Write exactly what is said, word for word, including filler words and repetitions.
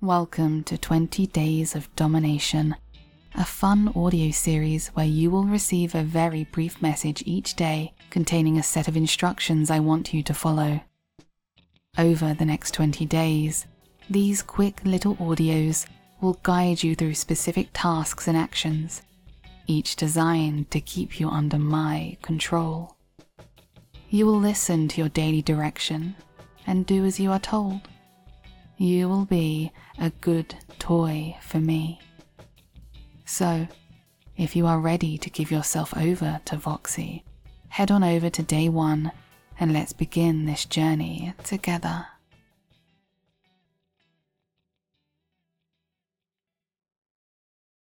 Welcome to twenty Days of Domination, a fun audio series where you will receive a very brief message each day containing a set of instructions I want you to follow. Over the next twenty days, these quick little audios will guide you through specific tasks and actions, each designed to keep you under my control. You will listen to your daily direction and do as you are told. You will be a good toy for me. So, if you are ready to give yourself over to Voxy, head on over to day one and let's begin this journey together.